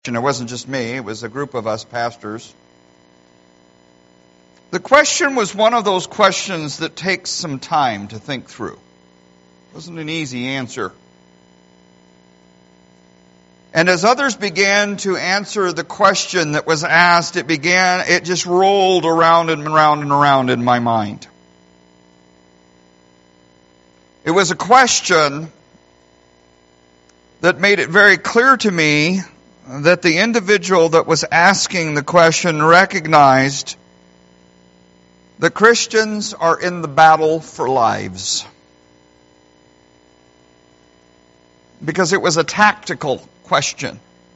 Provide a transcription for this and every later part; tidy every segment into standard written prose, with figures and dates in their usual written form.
It wasn't just me, it was a group of us pastors. The question was one of those questions that takes some time to think through. It wasn't an easy answer. And as others began to answer the question that was asked, it just rolled around and around and around in my mind. It was a question that made it very clear to me that the individual that was asking the question recognized that Christians are in the battle for lives. Because it was a tactical question.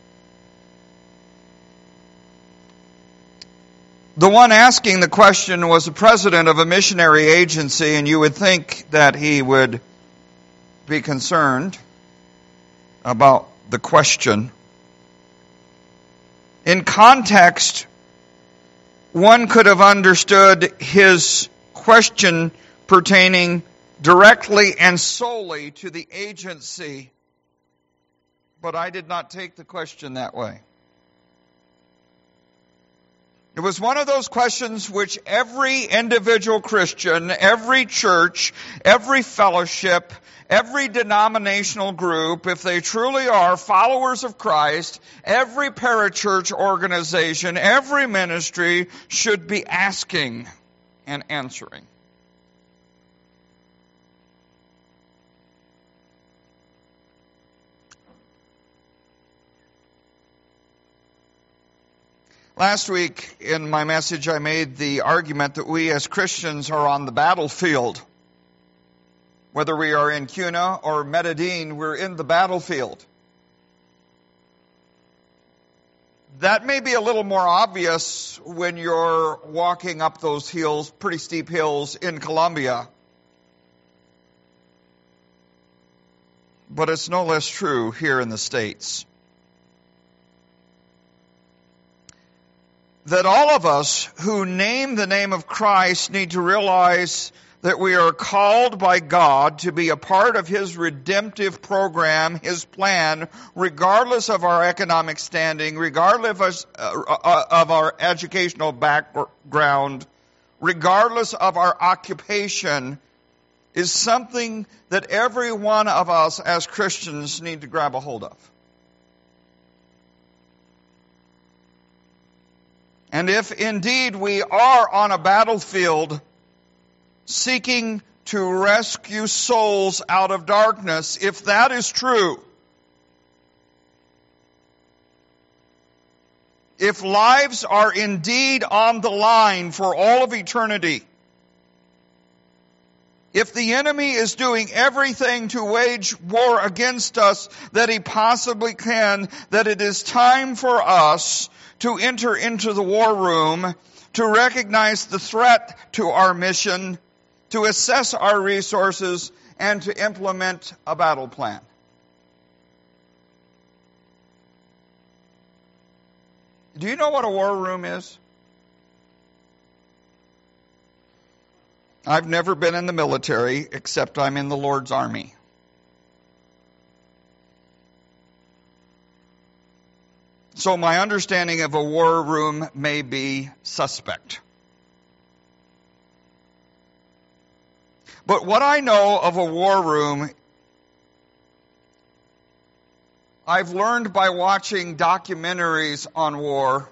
The one asking the question was the president of a missionary agency, and you would think that he would be concerned about the question. In context, one could have understood his question pertaining directly and solely to the agency, but I did not take the question that way. It was one of those questions which every individual Christian, every church, every fellowship, every denominational group, if they truly are followers of Christ, every parachurch organization, every ministry should be asking and answering. Last week in my message, I made the argument that we as Christians are on the battlefield. Whether we are in Cuna or Medellin, we're in the battlefield. That may be a little more obvious when you're walking up those hills, pretty steep hills in Colombia. But it's no less true here in the States. That all of us who name the name of Christ need to realize that we are called by God to be a part of His redemptive program, His plan, regardless of our economic standing, regardless of our educational background, regardless of our occupation, is something that every one of us as Christians need to grab a hold of. And if indeed we are on a battlefield seeking to rescue souls out of darkness, if that is true, if lives are indeed on the line for all of eternity, if the enemy is doing everything to wage war against us that he possibly can, that it is time for us to enter into the war room, to recognize the threat to our mission, to assess our resources, and to implement a battle plan. Do you know what a war room is? I've never been in the military, except I'm in the Lord's army. So my understanding of a war room may be suspect. But what I know of a war room, I've learned by watching documentaries on war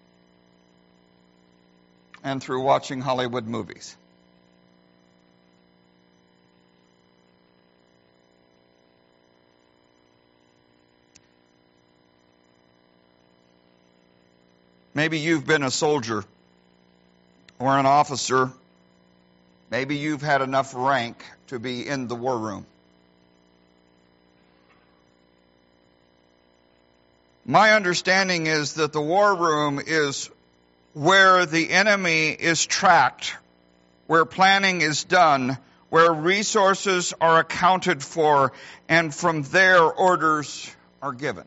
and through watching Hollywood movies. Maybe you've been a soldier or an officer. Maybe you've had enough rank to be in the war room. My understanding is that the war room is where the enemy is tracked, where planning is done, where resources are accounted for, and from there orders are given.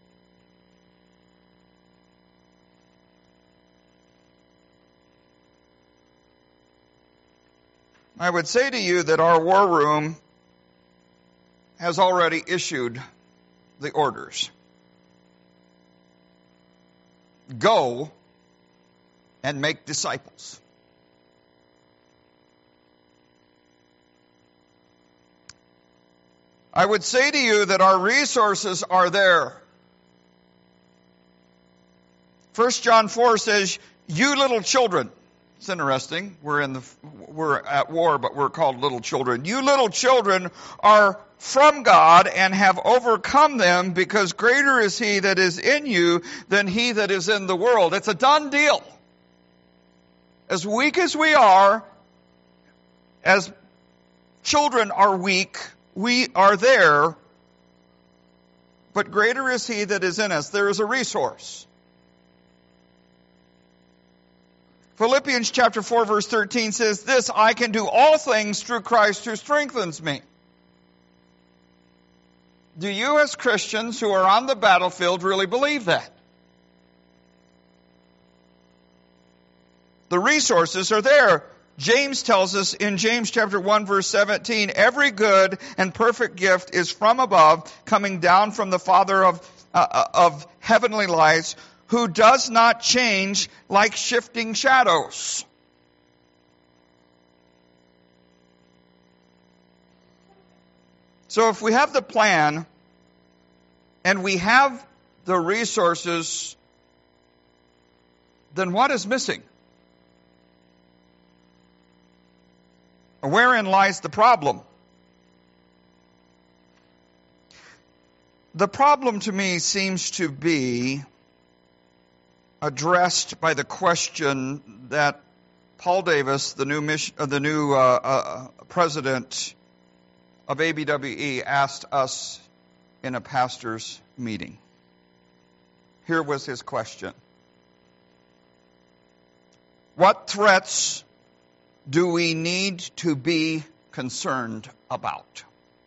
I would say to you that our war room has already issued the orders. Go and make disciples. I would say to you that our resources are there. 1 John 4 says, you little children. It's interesting. We're at war, but we're called little children. You little children are from God and have overcome them, because greater is he that is in you than he that is in the world. It's a done deal. As weak as we are, as children are weak, we are there, but greater is he that is in us. There is a resource. Philippians chapter 4 verse 13 says, this I can do all things through Christ who strengthens me. Do you as Christians who are on the battlefield really believe that? The resources are there. James tells us in James chapter 1 verse 17, every good and perfect gift is from above, coming down from the Father of heavenly lights, who does not change like shifting shadows. So if we have the plan and we have the resources, then what is missing? Wherein lies the problem? The problem to me seems to be addressed by the question that Paul Davis, the new president of ABWE, asked us in a pastor's meeting. Here was his question. What threats do we need to be concerned about?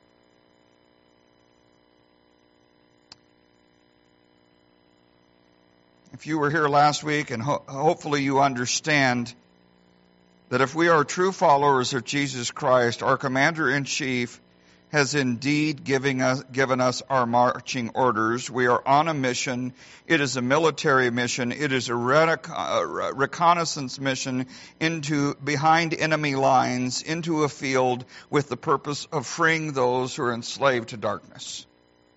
If you were here last week, and hopefully you understand that if we are true followers of Jesus Christ, our Commander-in-Chief has indeed given us our marching orders. We are on a mission. It is a military mission. It is a reconnaissance mission behind enemy lines, into a field with the purpose of freeing those who are enslaved to darkness.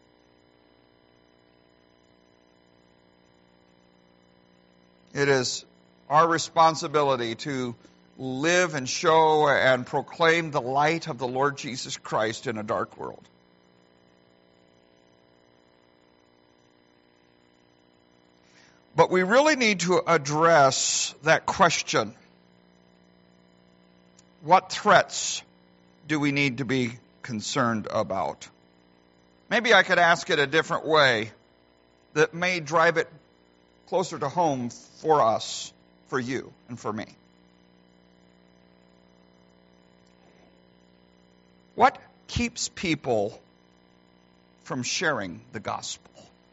It is our responsibility to live and show and proclaim the light of the Lord Jesus Christ in a dark world. But we really need to address that question. What threats do we need to be concerned about? Maybe I could ask it a different way that may drive it closer to home for us, for you, and for me. What keeps people from sharing the gospel?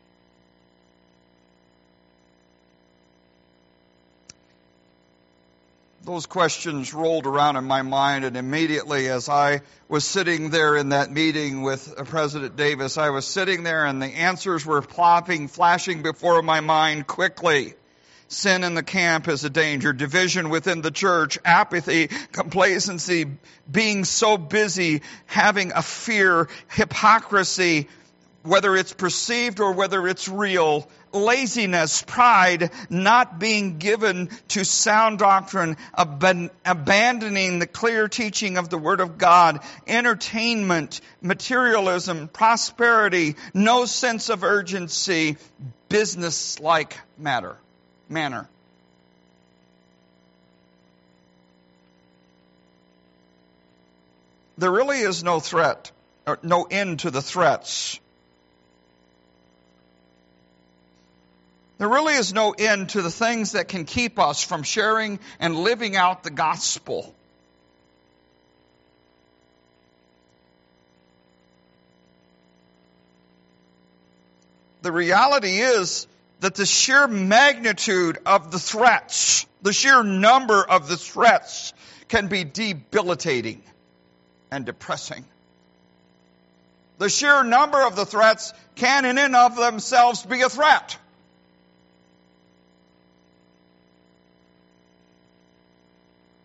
Those questions rolled around in my mind, and immediately as I was sitting there in that meeting with President Davis, I was sitting there and the answers were flashing before my mind quickly. Sin in the camp is a danger. Division within the church. Apathy, complacency, being so busy, having a fear, hypocrisy, whether it's perceived or whether it's real. Laziness, pride, not being given to sound doctrine, abandoning the clear teaching of the Word of God, entertainment, materialism, prosperity, no sense of urgency, business-like manner. There really is no threat, or no end to the threats. There really is no end to the things that can keep us from sharing and living out the gospel. The reality is that the sheer magnitude of the threats, the sheer number of the threats, can be debilitating and depressing. The sheer number of the threats can in and of themselves be a threat.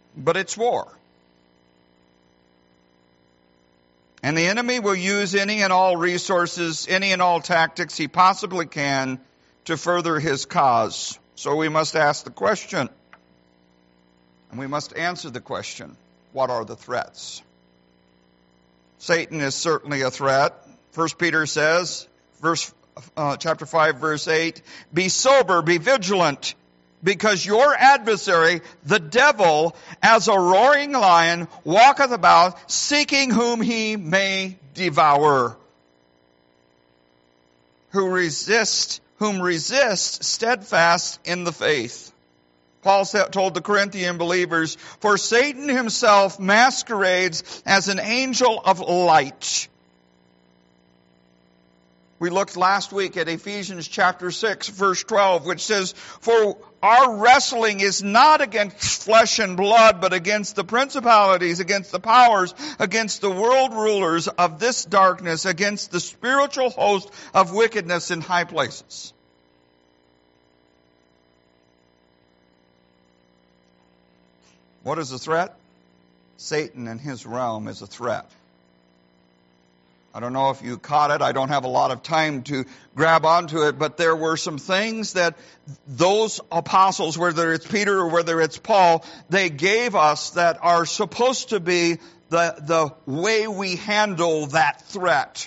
but it's war. And the enemy will use any and all resources, any and all tactics he possibly can to further his cause. So we must ask the question, and we must answer the question, what are the threats? Satan is certainly a threat. 1 Peter says, chapter 5, verse 8, be sober, be vigilant, because your adversary, the devil, as a roaring lion, walketh about, seeking whom he may devour. Whom resist steadfast in the faith. Paul told the Corinthian believers, for Satan himself masquerades as an angel of light. We looked last week at Ephesians chapter 6, verse 12, which says, for our wrestling is not against flesh and blood, but against the principalities, against the powers, against the world rulers of this darkness, against the spiritual host of wickedness in high places. What is a threat? Satan and his realm is a threat. I don't know if you caught it. I don't have a lot of time to grab onto it, but there were some things that those apostles, whether it's Peter or whether it's Paul, they gave us that are supposed to be the way we handle that threat.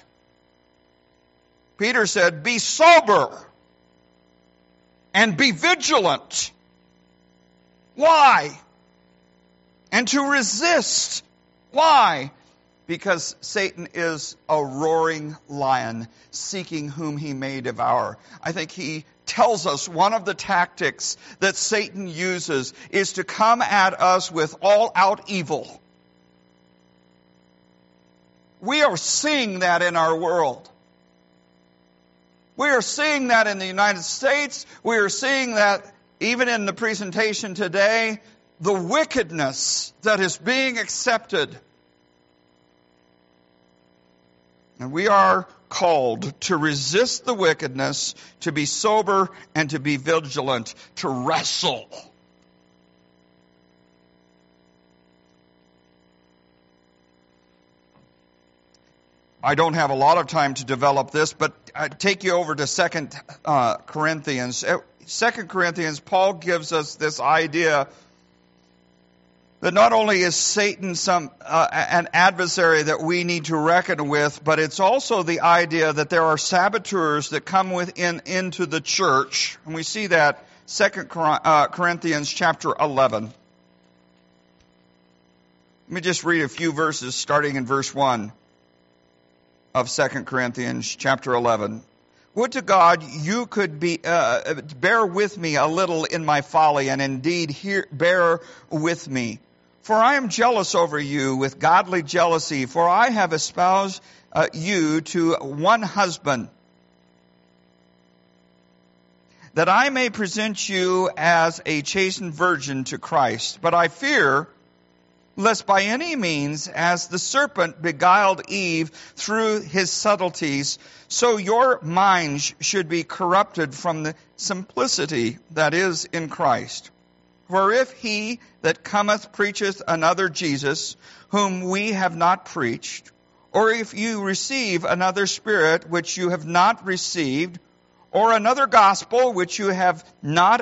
Peter said, be sober and be vigilant. Why? And to resist. Why? Because Satan is a roaring lion, seeking whom he may devour. I think he tells us one of the tactics that Satan uses is to come at us with all-out evil. We are seeing that in our world. We are seeing that in the United States. We are seeing that even in the presentation today, the wickedness that is being accepted. And we are called to resist the wickedness, to be sober, and to be vigilant, to wrestle. I don't have a lot of time to develop this, but I take you over to 2 Corinthians. 2 Corinthians, Paul gives us this idea that not only is Satan an adversary that we need to reckon with, but it's also the idea that there are saboteurs that come into the church. And we see that 2 Corinthians chapter 11. Let me just read a few verses starting in verse 1 of 2 Corinthians chapter 11. Would to God you could bear with me a little in my folly, and indeed bear with me. For I am jealous over you with godly jealousy, for I have espoused you to one husband, that I may present you as a chastened virgin to Christ. But I fear, lest by any means, as the serpent beguiled Eve through his subtleties, so your minds should be corrupted from the simplicity that is in Christ. For if he that cometh preacheth another Jesus, whom we have not preached, or if you receive another spirit which you have not received, or another gospel which you have not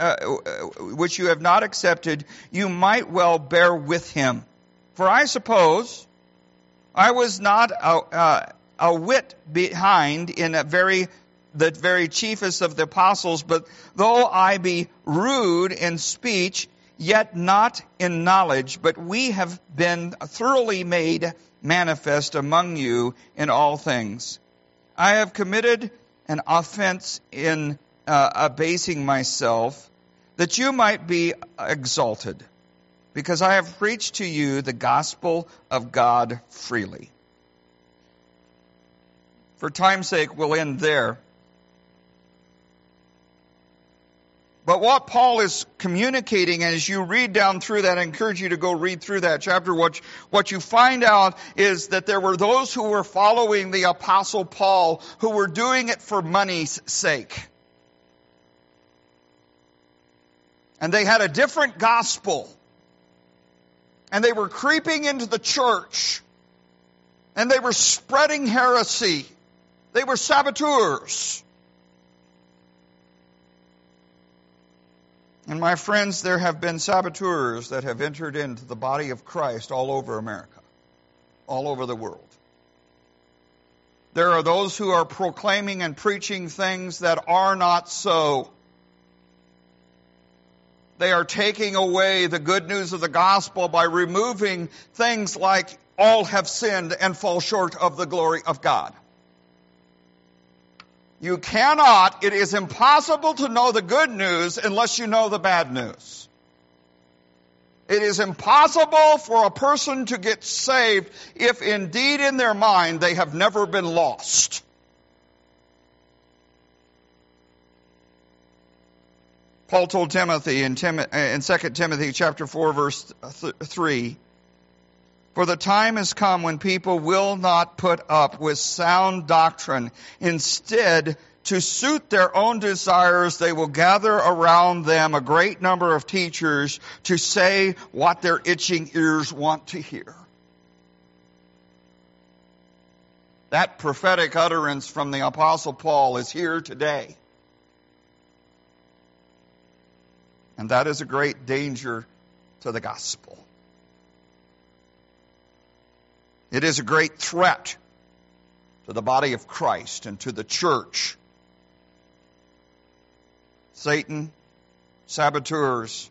accepted, you might well bear with him. For I suppose I was not a whit behind in the very chiefest of the apostles, but though I be rude in speech, yet not in knowledge, but we have been thoroughly made manifest among you in all things. I have committed an offense in abasing myself, that you might be exalted, because I have preached to you the gospel of God freely. For time's sake, we'll end there. But what Paul is communicating, and as you read down through that, I encourage you to go read through that chapter, what you find out is that there were those who were following the Apostle Paul who were doing it for money's sake. And they had a different gospel. And they were creeping into the church. And they were spreading heresy. They were saboteurs. And my friends, there have been saboteurs that have entered into the body of Christ all over America, all over the world. There are those who are proclaiming and preaching things that are not so. They are taking away the good news of the gospel by removing things like all have sinned and fall short of the glory of God. You cannot, it is impossible to know the good news unless you know the bad news. It is impossible for a person to get saved if indeed in their mind they have never been lost. Paul told Timothy in 2 Timothy chapter 4 verse 3, "For the time has come when people will not put up with sound doctrine. Instead, to suit their own desires, they will gather around them a great number of teachers to say what their itching ears want to hear." That prophetic utterance from the Apostle Paul is here today. And that is a great danger to the gospel. It is a great threat to the body of Christ and to the church. Satan, saboteurs,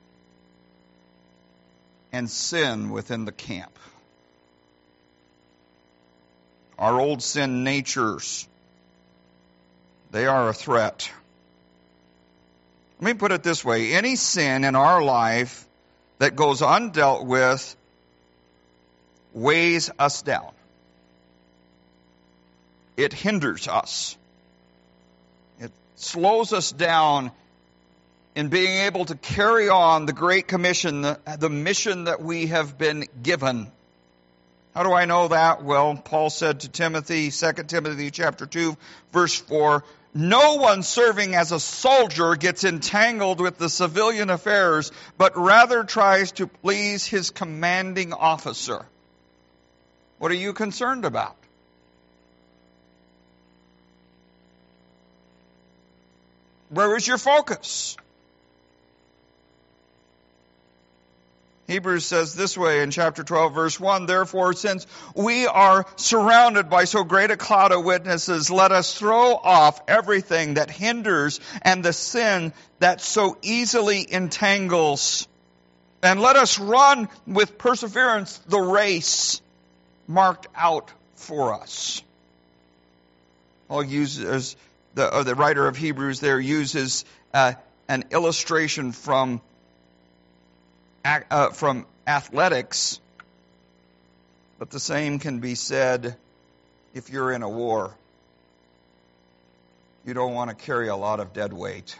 and sin within the camp. Our old sin natures, they are a threat. Let me put it this way. Any sin in our life that goes undealt with weighs us down. It hinders us. It slows us down in being able to carry on the Great Commission, the mission that we have been given. How do I know that? Well, Paul said to Timothy, 2 Timothy chapter 2, verse 4, "No one serving as a soldier gets entangled with the civilian affairs, but rather tries to please his commanding officer." What are you concerned about? Where is your focus? Hebrews says this way in chapter 12, verse 1, "Therefore, since we are surrounded by so great a cloud of witnesses, let us throw off everything that hinders and the sin that so easily entangles. And let us run with perseverance the race marked out for us." Paul uses, the writer of Hebrews there uses an illustration from athletics, but the same can be said if you're in a war. You don't want to carry a lot of dead weight.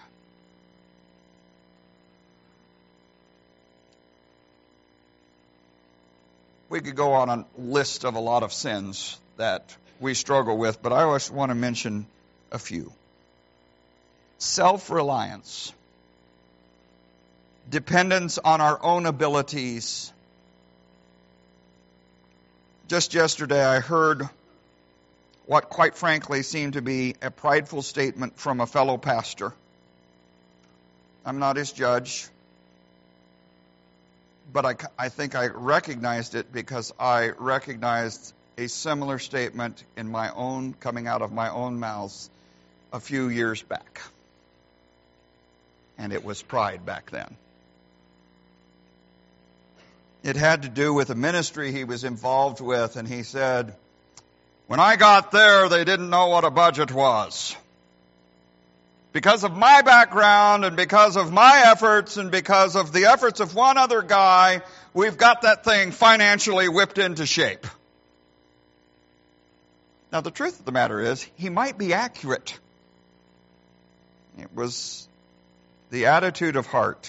We could go on a list of a lot of sins that we struggle with, but I always want to mention a few. Self-reliance. Dependence on our own abilities. Just yesterday I heard what quite frankly seemed to be a prideful statement from a fellow pastor. I'm not his judge, but I think I recognized it because I recognized a similar statement in my own, coming out of my own mouth a few years back. And it was pride back then. It had to do with a ministry he was involved with, and he said, "When I got there, they didn't know what a budget was. Because of my background and because of my efforts and because of the efforts of one other guy, we've got that thing financially whipped into shape." Now, the truth of the matter is, he might be accurate. It was the attitude of heart.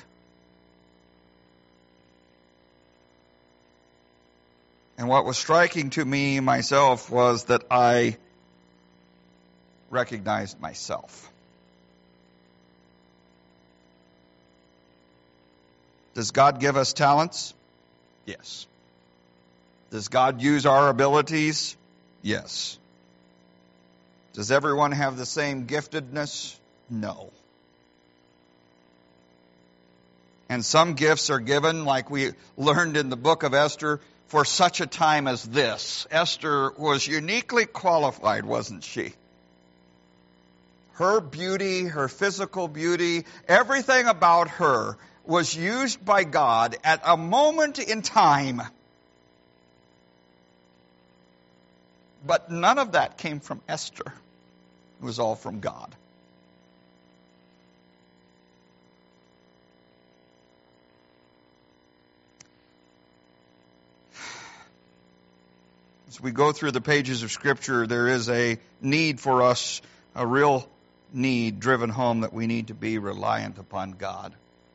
And what was striking to me myself was that I recognized myself. Does God give us talents? Yes. Does God use our abilities? Yes. Does everyone have the same giftedness? No. And some gifts are given, like we learned in the book of Esther, for such a time as this. Esther was uniquely qualified, wasn't she? Her beauty, her physical beauty, everything about her was used by God at a moment in time. But none of that came from Esther. It was all from God. As we go through the pages of Scripture, there is a need for us, a real need driven home that we need to be reliant upon God.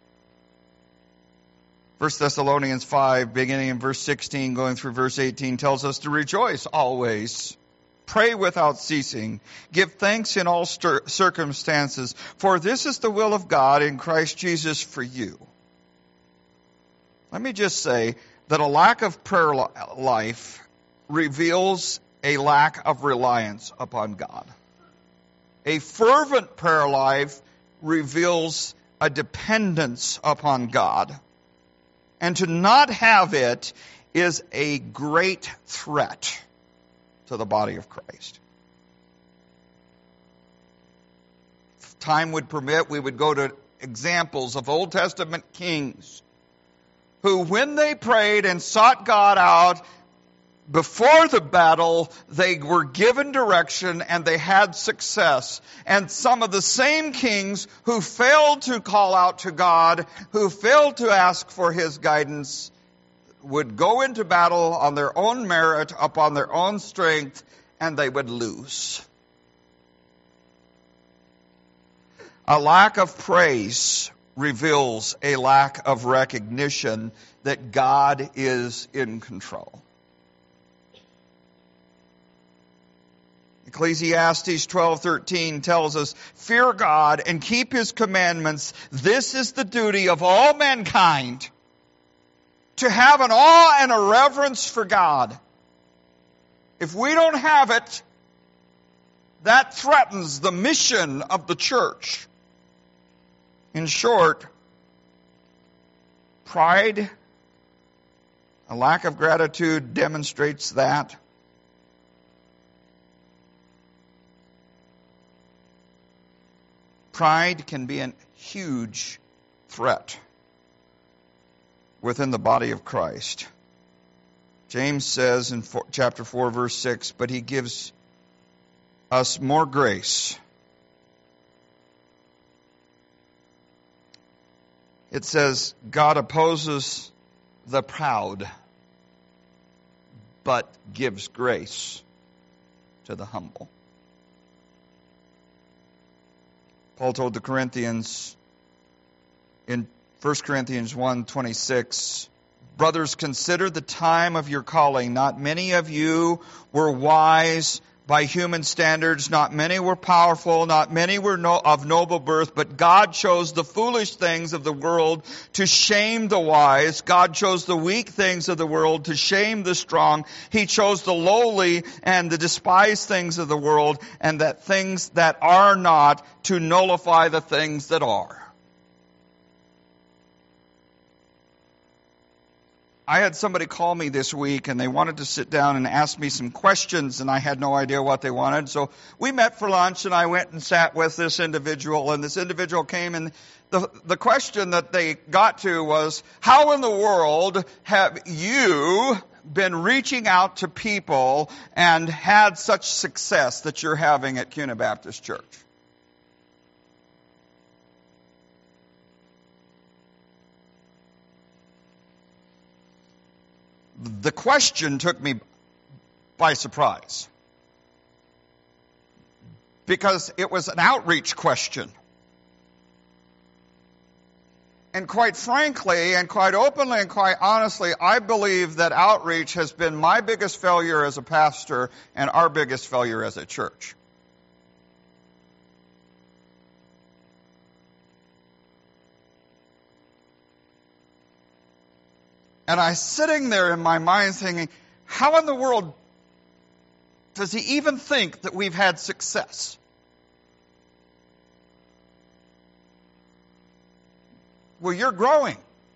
1 Thessalonians 5, beginning in verse 16, going through verse 18, tells us to rejoice always, pray without ceasing, give thanks in all circumstances, for this is the will of God in Christ Jesus for you. Let me just say that a lack of prayer life reveals a lack of reliance upon God. A fervent prayer life reveals a dependence upon God. And to not have it is a great threat to the body of Christ. If time would permit, we would go to examples of Old Testament kings who, when they prayed and sought God out before the battle, they were given direction and they had success. And some of the same kings who failed to call out to God, who failed to ask for His guidance, would go into battle on their own merit, upon their own strength, and they would lose. A lack of praise reveals a lack of recognition that God is in control. Ecclesiastes 12:13 tells us, fear God and keep His commandments. This is the duty of all mankind, to have an awe and a reverence for God. If we don't have it, that threatens the mission of the church. In short, pride, a lack of gratitude demonstrates that. Pride can be a huge threat within the body of Christ. James says in chapter 4, verse 6, but He gives us more grace. It says, God opposes the proud, but gives grace to the humble. Paul told the Corinthians in 1 Corinthians 1:26, brothers, consider the time of your calling. Not many of you were wise by human standards. Not many were powerful. Not many were of noble birth. But God chose the foolish things of the world to shame the wise. God chose the weak things of the world to shame the strong. He chose the lowly and the despised things of the world and that things that are not to nullify the things that are. I had somebody call me this week and they wanted to sit down and ask me some questions and I had no idea what they wanted. So we met for lunch and I went and sat with this individual and this individual came and the question that they got to was, how in the world have you been reaching out to people and had such success that you're having at Cuna Baptist Church? The question took me by surprise because it was an outreach question. And quite frankly, and quite openly and quite honestly, I believe that outreach has been my biggest failure as a pastor and our biggest failure as a church. And I'm sitting there in my mind thinking, how in the world does he even think that we've had success? Well, you're growing.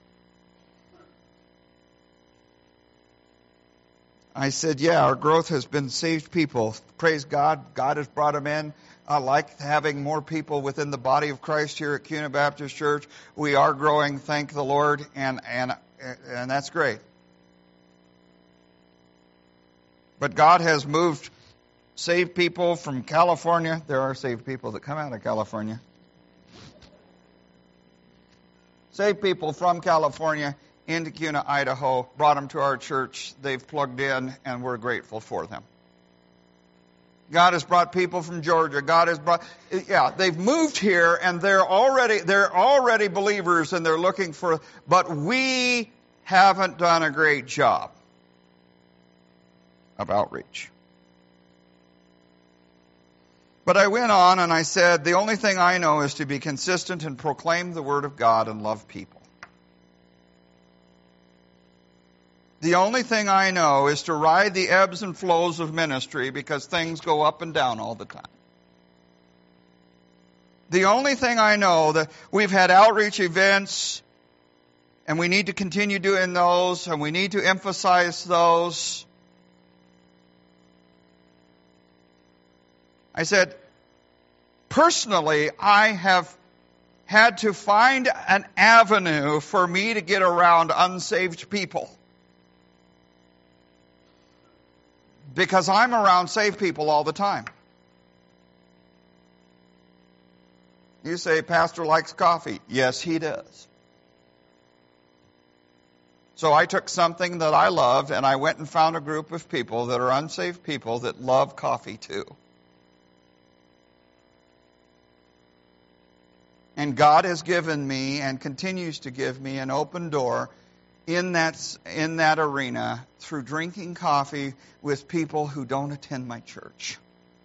I said, yeah, our growth has been saved people. Praise God. God has brought them in. I like having more people within the body of Christ here at Kuna Baptist Church. We are growing, thank the Lord, and that's great. But God has moved saved people from California. There are saved people that come out of California. Saved people from California into Kuna, Idaho, brought them to our church. They've plugged in, and we're grateful for them. God has brought people from Georgia. God has brought, they've moved here, and they're already believers, and they're looking for, but we haven't done a great job of outreach. But I went on and I said, the only thing I know is to be consistent and proclaim the Word of God and love people. The only thing I know is to ride the ebbs and flows of ministry because things go up and down all the time. The only thing I know that we've had outreach events and we need to continue doing those and we need to emphasize those. I said, personally, I have had to find an avenue for me to get around unsaved people. Because I'm around saved people all the time. You say, Pastor likes coffee. Yes, he does. So I took something that I loved and I went and found a group of people that are unsaved people that love coffee too. And God has given me and continues to give me an open door in that arena through drinking coffee with people who don't attend my church.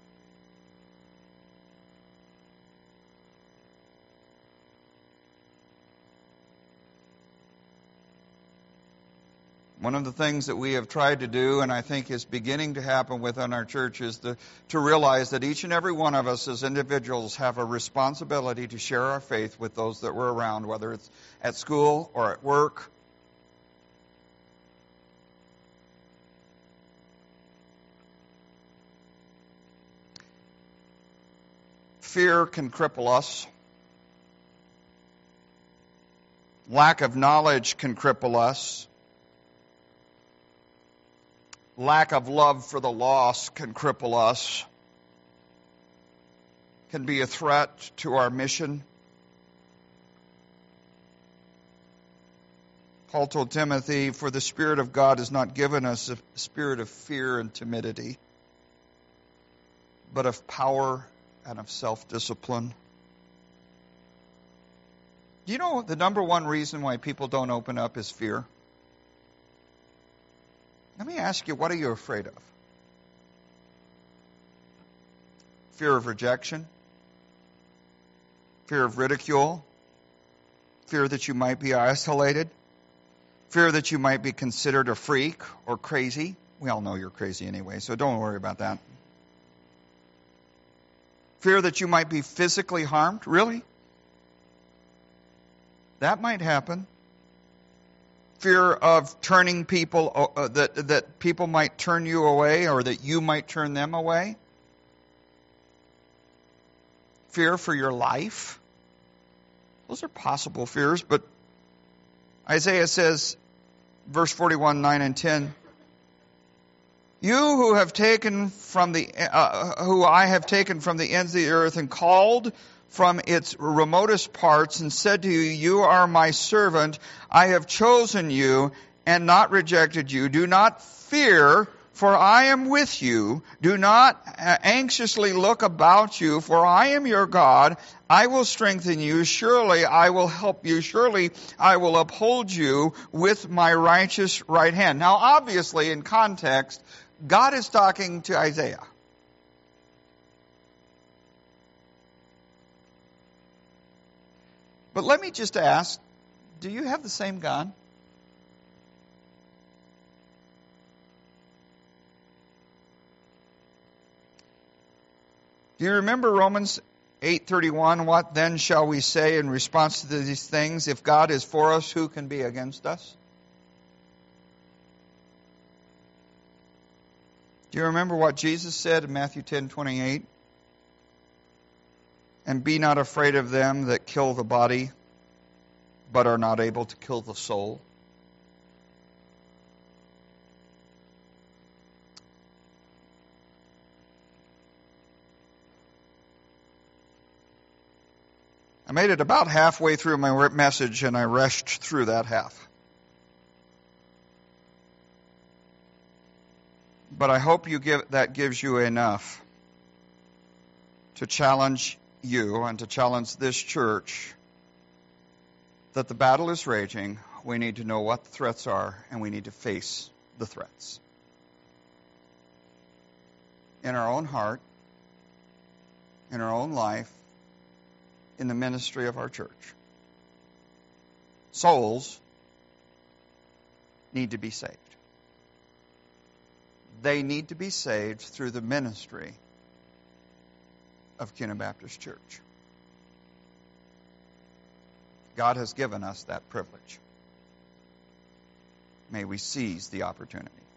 One of the things that we have tried to do, and I think is beginning to happen within our church, is to realize that each and every one of us as individuals have a responsibility to share our faith with those that we're around, whether it's at school or at work. Fear can cripple us. Lack of knowledge can cripple us. Lack of love for the lost can cripple us. Can be a threat to our mission. Paul told Timothy, for the Spirit of God has not given us a spirit of fear and timidity, but of power and of self-discipline. Do you know the number one reason why people don't open up is fear? Let me ask you, what are you afraid of? Fear of rejection? Fear of ridicule? Fear that you might be isolated? Fear that you might be considered a freak or crazy? We all know you're crazy anyway, so don't worry about that. Fear that you might be physically harmed? Really? That might happen. Fear of turning people, that people might turn you away or that you might turn them away. Fear for your life. Those are possible fears, but Isaiah says, verse 41, 9 and 10, you who have taken from who I have taken from the ends of the earth and called from its remotest parts and said to you, you are my servant. I have chosen you and not rejected you. Do not fear, for I am with you. Do not anxiously look about you, for I am your God. I will strengthen you. Surely I will help you. Surely I will uphold you with my righteous right hand. Now, obviously, in context, God is talking to Isaiah. But let me just ask, do you have the same God? Do you remember Romans 8:31? What then shall we say in response to these things? If God is for us, who can be against us? Do you remember what Jesus said in Matthew 10:28? And be not afraid of them that kill the body, but are not able to kill the soul. I made it about halfway through my message, and I rushed through that half. But I hope that gives you enough to challenge you and to challenge this church that the battle is raging. We need to know what the threats are, and we need to face the threats. In our own heart, in our own life, in the ministry of our church. Souls need to be saved. They need to be saved through the ministry of Kuna Baptist Church. God has given us that privilege. May we seize the opportunity.